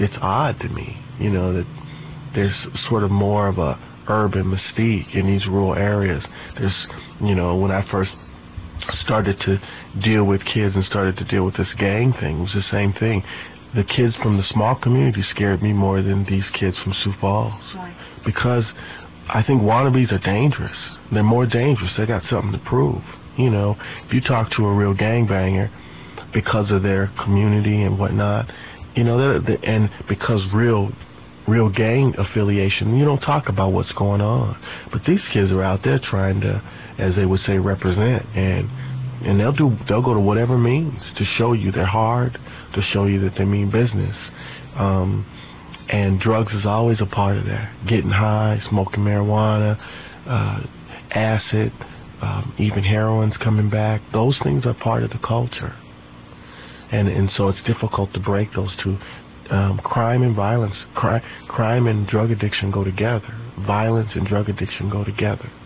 it's odd to me, that there's sort of more of a urban mystique in these rural areas. There's, when I first started to deal with kids and started to deal with this gang thing, it was the same thing. The kids from the small community scared me more than these kids from Sioux Falls. Right. Because I think wannabes are dangerous. They're more dangerous. They got something to prove. If you talk to a real gangbanger, because of their community and whatnot, and because real gang affiliation, you don't talk about what's going on. But these kids are out there trying to, as they would say, represent, and they'll go to whatever means to show you they're hard, to show you that they mean business. And drugs is always a part of that. Getting high, smoking marijuana, acid, even heroin's coming back. Those things are part of the culture. And so it's difficult to break those two. Crime and violence, crime and drug addiction go together. Violence and drug addiction go together.